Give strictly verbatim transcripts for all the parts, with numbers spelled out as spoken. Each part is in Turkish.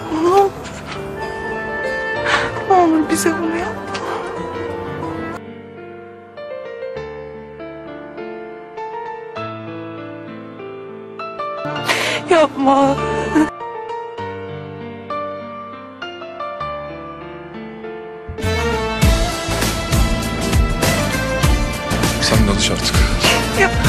Ne olur. Ne olur bize bunu yapma. Yapma. Sen de alış artık. Yapma.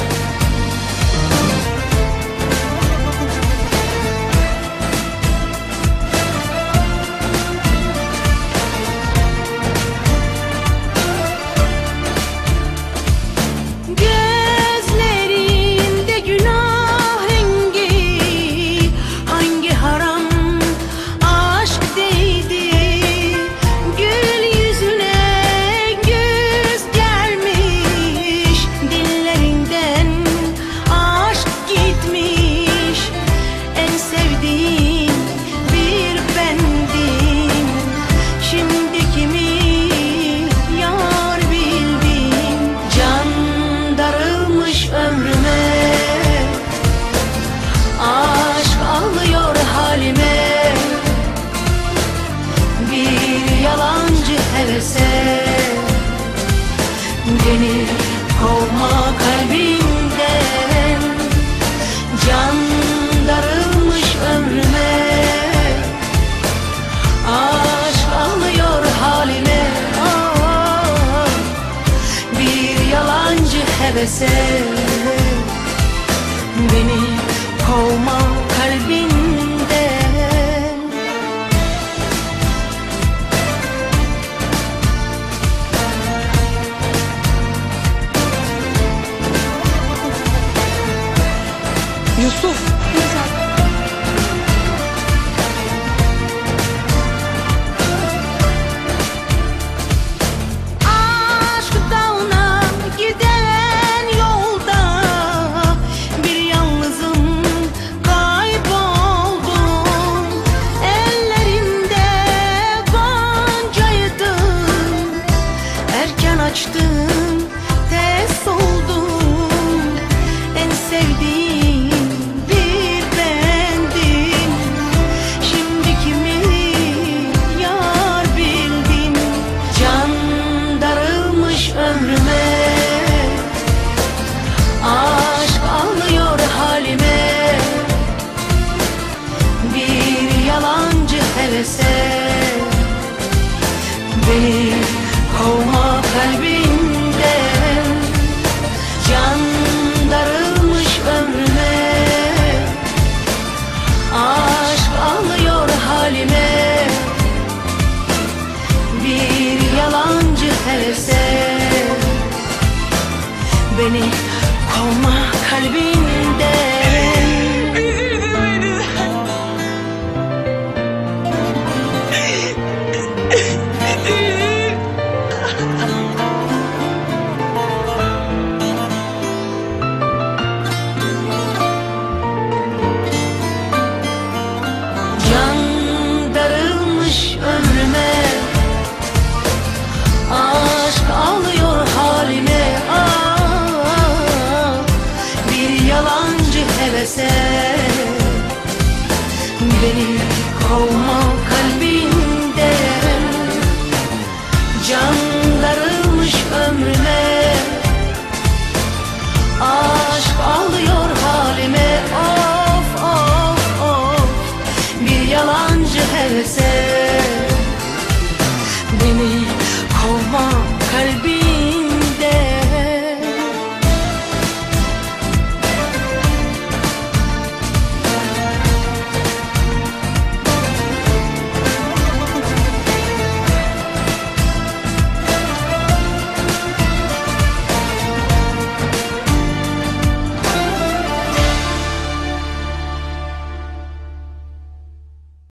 Gözlerinde günah rengi, hangi haram aşk değdi? Gül yüzüne güz gelmiş, dillerinden aşk gitmiş. En sevdiğim bir bendim, şimdi kimi yar bildim? Can darılmış ömrüme, aşk ağlıyor halime. Bir yalancı hevese beni kovma kalbimden. Can darılmış ömrüme, aşk ağlıyor halime. Ah, bir yalancı hevese beni kovma kalbinden. Yusuf. Aşk dağına giden yolda bir yalnızım kayboldum. Ellerinde goncaydım, erken açtım tez soldum. En sevdiğim bir bendim, şimdi kimi yar bildim? Can darılmış ömrüme, aşk ağlıyor halime. Bir yalancı hevese beni kovma kalbimden. Can darılmış ömrüme, aşk ağlıyor halime. Bir yalancı hevese beni kovma kalbimden. Bitirdin beni. Bitirdin. Can darılmış ömrüme, aşk ağlıyor halime. Ah, bir yalancı hevese beni kovma kalbinden. Can darılmış ömrüme, aşk ağlıyor halime. Of of of, bir yalancı hevese beni kovma kalbimden.